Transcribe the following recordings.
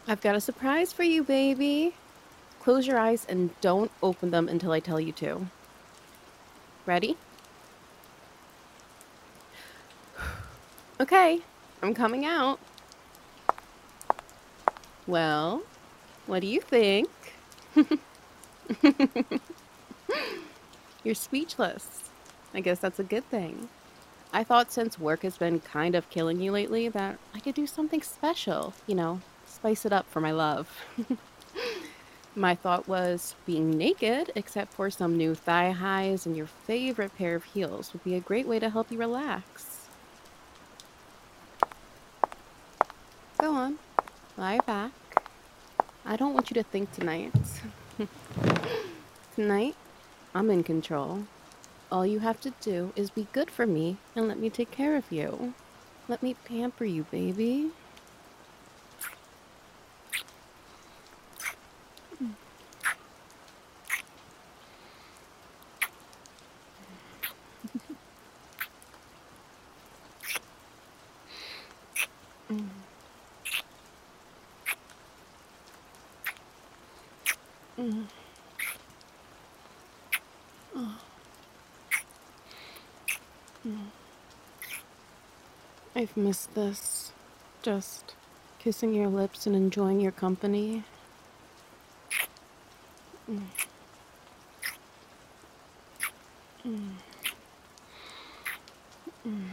I've got a surprise for you, baby. Close your eyes and don't open them until I tell you to. Ready? Okay, I'm coming out. Well, what do you think? You're speechless. I guess that's a good thing. I thought since work has been kind of killing you lately that I could do something special, spice it up for my love. My thought was being naked, except for some new thigh highs and your favorite pair of heels, would be a great way to help you relax. Go on, lie back. I don't want you to think tonight. Tonight, I'm in control. All you have to do is be good for me and let me take care of you. Let me pamper you, baby. Mm, mm, oh, mm. I've missed this. Just kissing your lips and enjoying your company. Mm, mm, mm,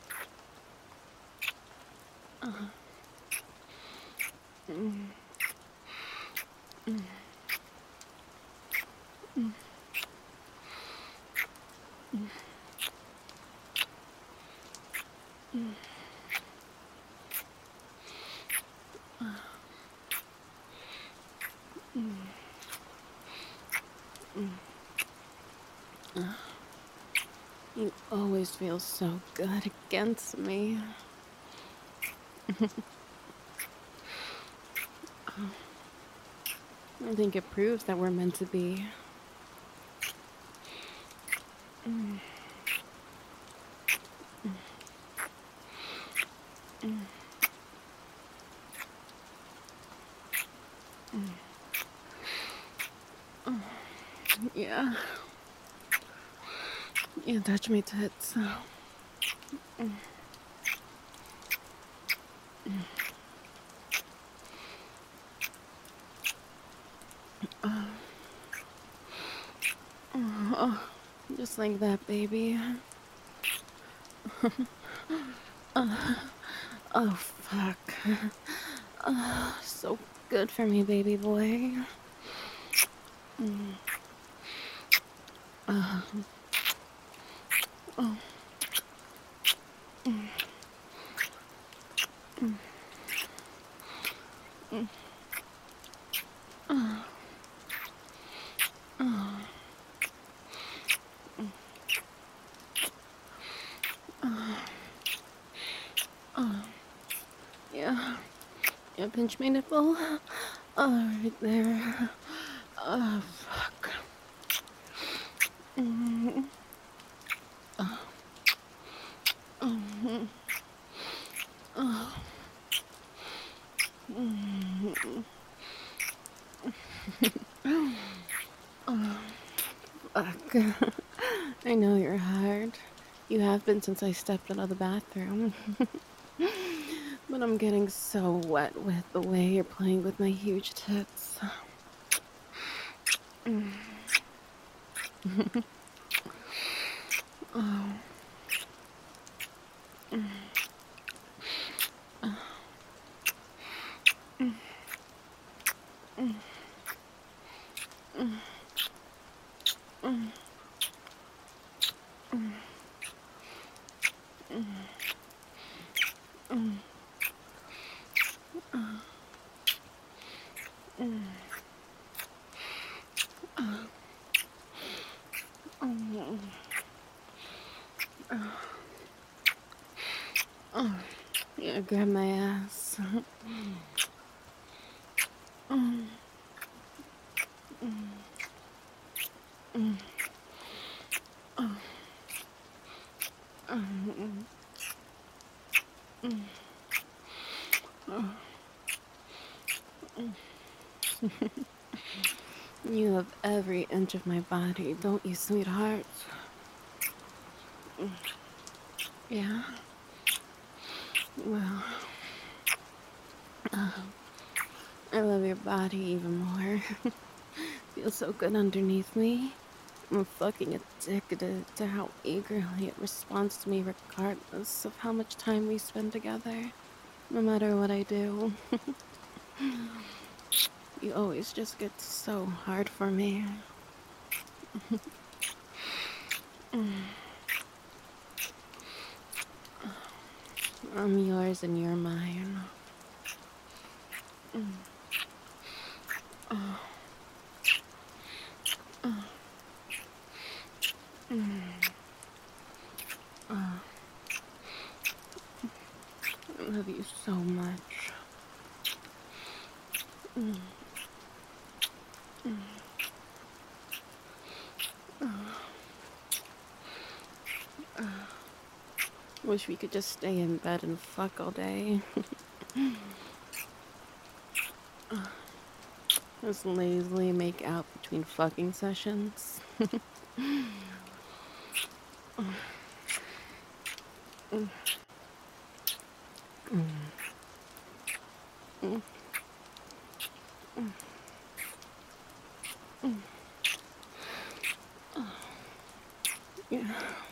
uh, mm, mm, mm, mm, mm, mm, mm. You always feel so good against me. I think it proves that we're meant to be. Mm, mm, mm, mm. Oh, yeah. You touch my tits. Mm, mm. Oh, oh, just like that, baby. Oh, oh, fuck. Oh, so good for me, baby boy. Mm, oh, oh, mm, mm, mm, oh, oh, mm, oh, oh, yeah. Yeah, pinch my nipple. Oh, right there. Oh, fuck. Mm, oh, oh, oh, mm, oh, fuck. I know you're hard. You have been since I stepped out of the bathroom. But I'm getting so wet with the way you're playing with my huge tits. Mm. Oh. Mm. Mm. Mm. Mm. Mm. Mm. Mm. Mm. Oh. Oh. Oh. Oh. Yeah, grab my ass. Mm. Mm. Mm. Oh. Mm. Mm. Oh. You have every inch of my body, don't you, sweetheart? Yeah? Well, I love your body even more. Feels so good underneath me. I'm fucking addicted to how eagerly it responds to me regardless of how much time we spend together. No matter what I do, you always just get so hard for me. I'm yours and you're mine. I love you so much. Wish we could just stay in bed and fuck all day. Just lazily make out between fucking sessions. Yeah,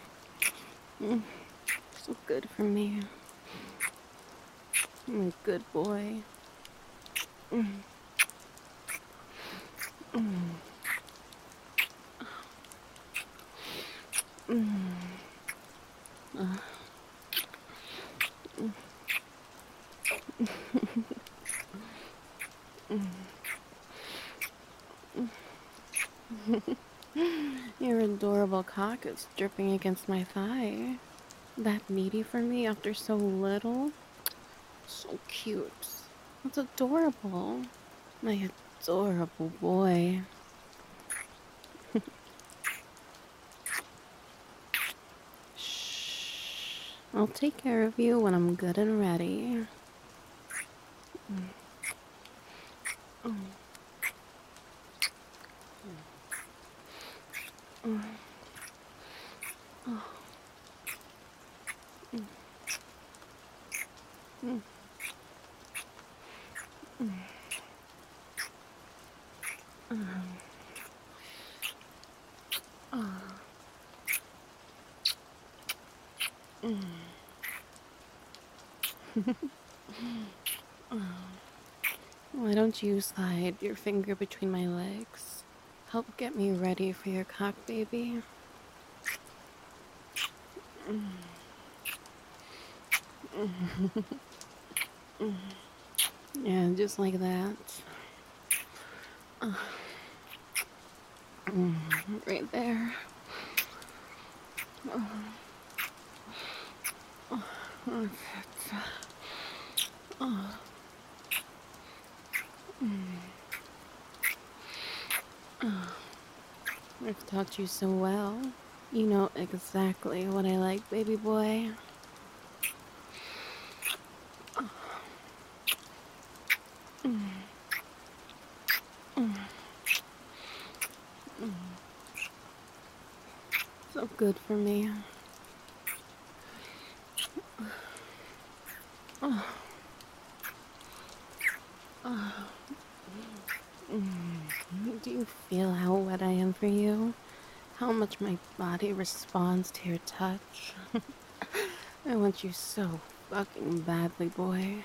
so good for me. I'm a good boy. Your adorable cock is dripping against my thigh. That needy for me after so little. So cute. That's adorable. My adorable boy. Shh. I'll take care of you when I'm good and ready. Why don't you slide your finger between my legs? Help get me ready for your cock, baby. Yeah, just like that. Right there. I've taught you so well. You know exactly what I like, baby boy. So good for me. Do you feel how wet I am for you? How much my body responds to your touch? I want you so fucking badly, boy.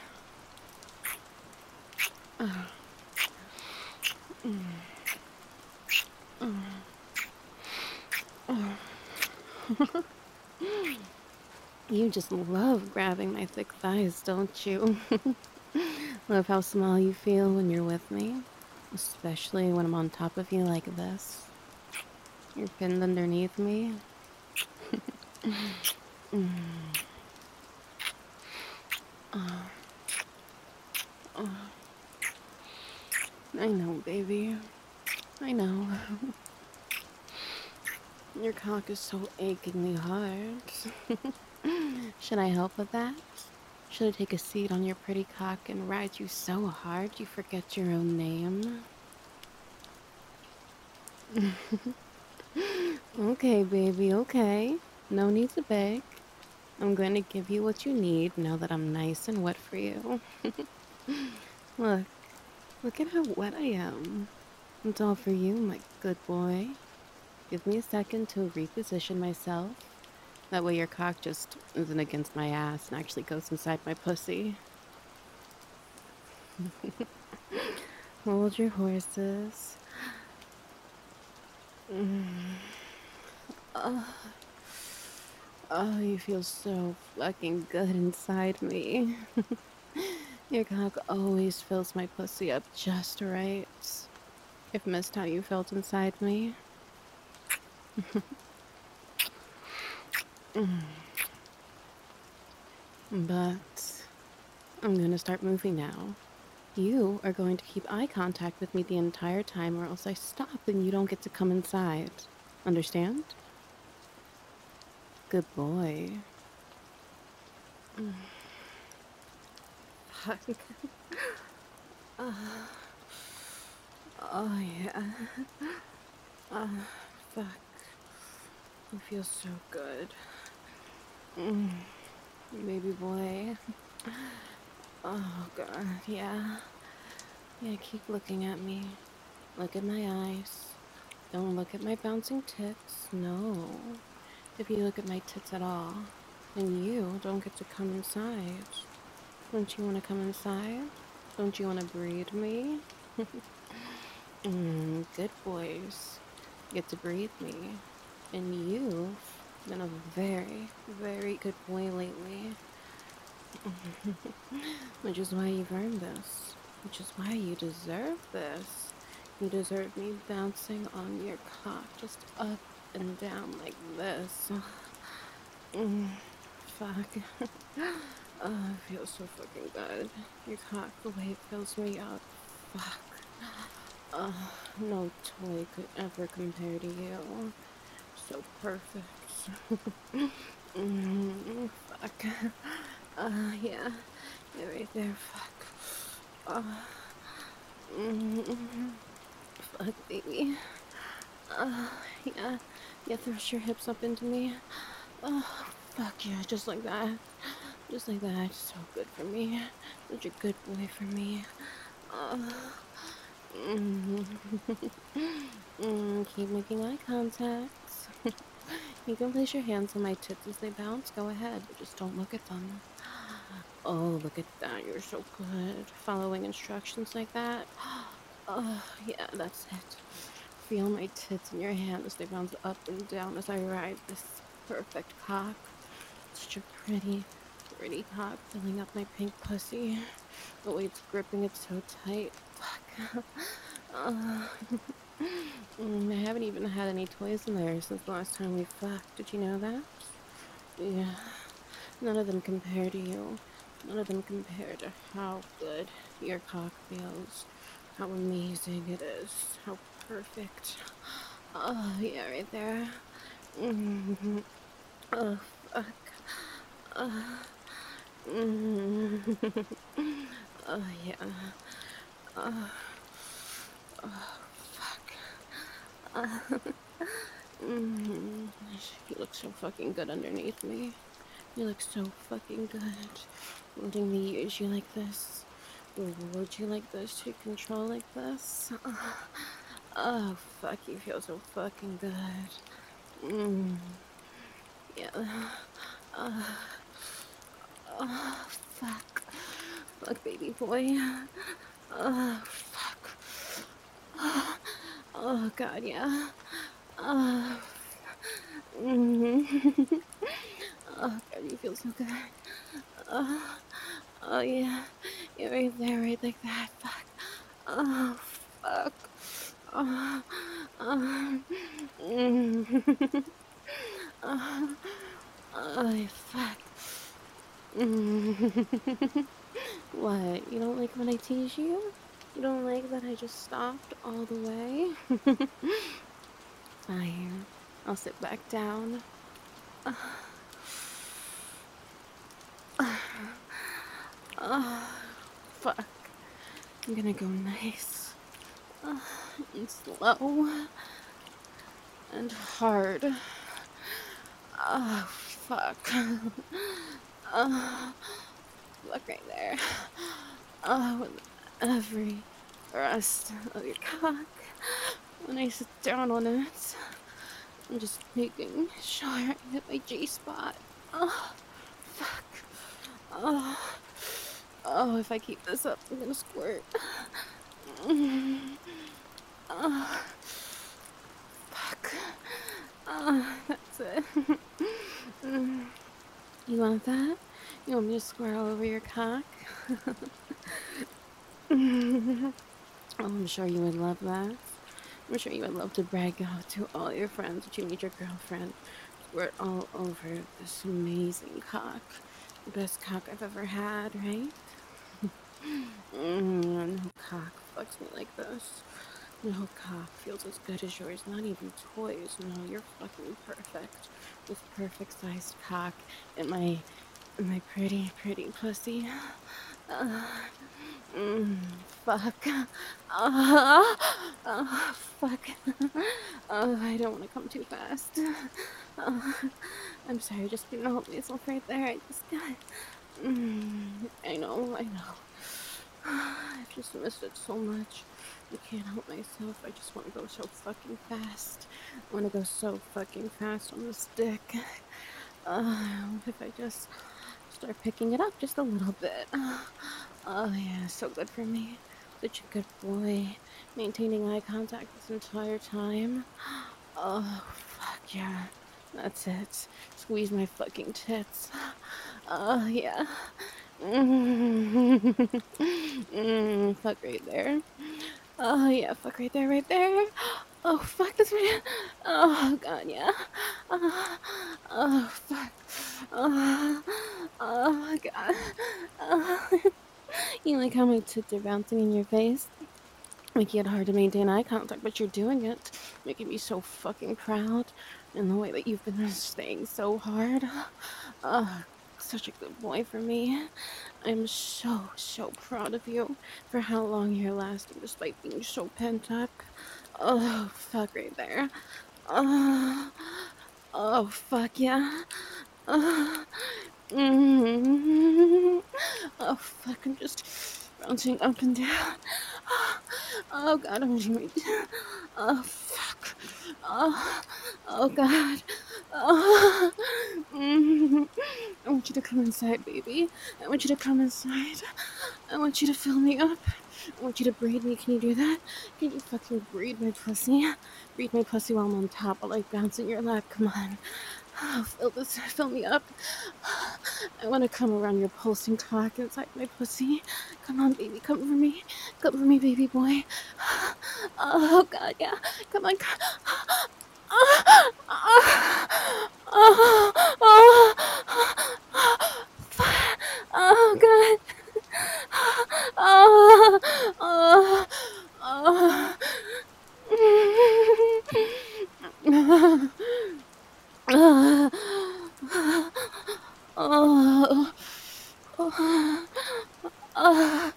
You just love grabbing my thick thighs, don't you? Love how small you feel when you're with me, especially when I'm on top of you like this. You're pinned underneath me. I know, baby. I know. Your cock is so achingly hard. Should I help with that? Should I take a seat on your pretty cock and ride you so hard you forget your own name? Okay, baby, okay. No need to beg. I'm going to give you what you need now that I'm nice and wet for you. Look, look at how wet I am. It's all for you, my good boy. Give me a second to reposition myself. That way your cock just isn't against my ass and actually goes inside my pussy. Hold your horses. Mm. Oh, oh, you feel so fucking good inside me. Your cock always fills my pussy up just right. I've missed how you felt inside me. Mm. But I'm gonna start moving now. You are going to keep eye contact with me the entire time, or else I stop and you don't get to come inside. Understand? Good boy. Mm. Fuck. Uh, oh, yeah. Uh, fuck. You feel so good. Mm. Baby boy. Oh, God. Yeah. Yeah, keep looking at me. Look at my eyes. Don't look at my bouncing tits. No. If you look at my tits at all, then you don't get to come inside. Don't you want to come inside? Don't you want to breed me? Good boys get to breathe me. And you've been a very, very good boy lately. Which is why you've earned this. Which is why you deserve this. You deserve me bouncing on your cock just up and down like this. Fuck. Oh, it feels so fucking good. Your cock, the way it fills me up. Fuck. No toy could ever compare to you. So perfect. Fuck. Yeah. Yeah, right there. Fuck. Mm, fuck, baby. Yeah. Yeah, thrust your hips up into me. Oh, fuck yeah, just like that. Just like that. So good for me. Such a good boy for me. Mm. Keep making eye contact. You can place your hands on my tits as they bounce. Go ahead, but just don't look at them. Oh, look at that. You're so good. Following instructions like that. Oh, yeah, that's it. Feel my tits in your hand as they bounce up and down as I ride this perfect cock. Such a pretty, pretty cock filling up my pink pussy. The way it's gripping it so tight. Fuck. Uh, I haven't even had any toys in there since the last time we fucked. Did you know that? Yeah. None of them compare to you. None of them compare to how good your cock feels. How amazing it is. How perfect. Oh, yeah, right there. Mm-hmm. Oh, fuck. Oh, mm-hmm. Oh, yeah. Oh, oh, fuck. Mm-hmm. You look so fucking good underneath me. You look so fucking good. Letting me use you like this. Reward you like this. Take control like this. Oh, fuck. You feel so fucking good. Mm. Yeah. Uh, oh, fuck. Fuck, baby boy. Oh, fuck. Oh, God, yeah. Oh, mm-hmm. Oh, God, you feel so good. Oh, oh, yeah. Yeah, right there, right like that. Fuck. Oh, fuck. Oh, oh, mm. Oh, oh, fuck. Mm. What? You don't like when I tease you? You don't like that I just stopped all the way? Fine. I'll sit back down. Oh, fuck. I'm gonna go nice. And slow. And hard. Oh, fuck. Oh, look right there. Oh, with every rest of your cock. When I sit down on it, I'm just making sure I hit my G spot. Oh, fuck. Oh, oh, if I keep this up, I'm gonna squirt. Oh, fuck. Oh, that's it. You want that? You want me to square all over your cock? Oh, I'm sure you would love that. I'm sure you would love to brag out to all your friends that you meet your girlfriend. Squirt all over this amazing cock. The best cock I've ever had, right? No cock fucks me like this. No cock feels as good as yours. Not even toys. No, you're fucking perfect. This perfect sized cock in my pretty, pretty pussy. Uh, fuck. Fuck. I don't want to come too fast. Uh, I'm sorry, just couldn't help myself right there. I just got. I know, I know. I've just missed it so much. I can't help myself. I just want to go so fucking fast. I want to go so fucking fast on this dick. If I just start picking it up just a little bit. Oh yeah, so good for me. Such a good boy. Maintaining eye contact this entire time. Oh, fuck yeah. That's it. Squeeze my fucking tits. Oh yeah. Fuck right there. Oh yeah, fuck right there, right there. Oh fuck, that's right. Oh god, yeah. Oh fuck. Oh god. You like how my tits are bouncing in your face? Making it hard to maintain eye contact, but you're doing it. Making me so fucking proud. And the way that you've been staying so hard. Oh, such a good boy for me. I'm so, so proud of you for how long you're lasting despite being so pent up. Oh, fuck right there. Oh, oh fuck yeah. Oh, oh fuck, I'm just bouncing up and down. Oh god, I'm doing. Oh fuck. Oh, oh god. Oh. I want you to come inside, baby. I want you to come inside. I want you to fill me up. I want you to breed me. Can you do that? Can you fucking breed my pussy? Breed my pussy while I'm on top. I'll like bounce in your lap. Come on. Oh, fill me up. I want to come around your pulsing cock inside my pussy. Come on, baby, come for me. Come for me, baby boy. Oh, God, yeah. Come on. Oh, oh, oh, oh, God. Oh, oh, oh. Oh, oh, oh,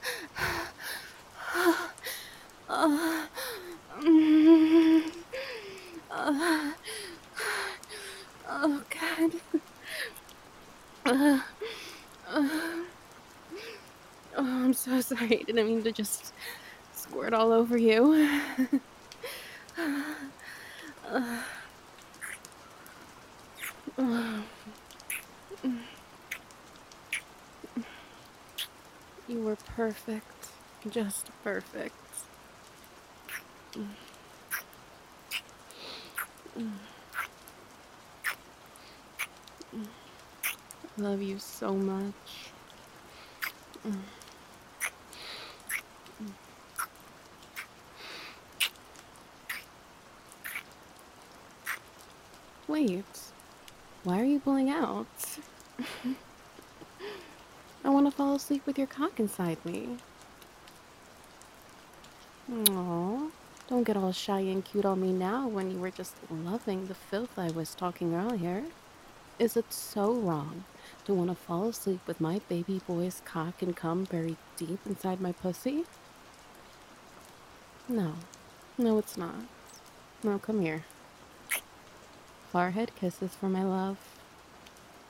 oh, oh, oh, God. Uh, uh, oh, I'm so sorry. I didn't mean to just squirt all over you. Uh, uh, you were perfect. Just perfect. Love you so much. Wait, why are you pulling out? I want to fall asleep with your cock inside me. Aww. Don't get all shy and cute on me now when you were just loving the filth I was talking earlier. Is it so wrong to want to fall asleep with my baby boy's cock and cum buried deep inside my pussy? No. No, it's not. No, come here. Forehead kisses for my love.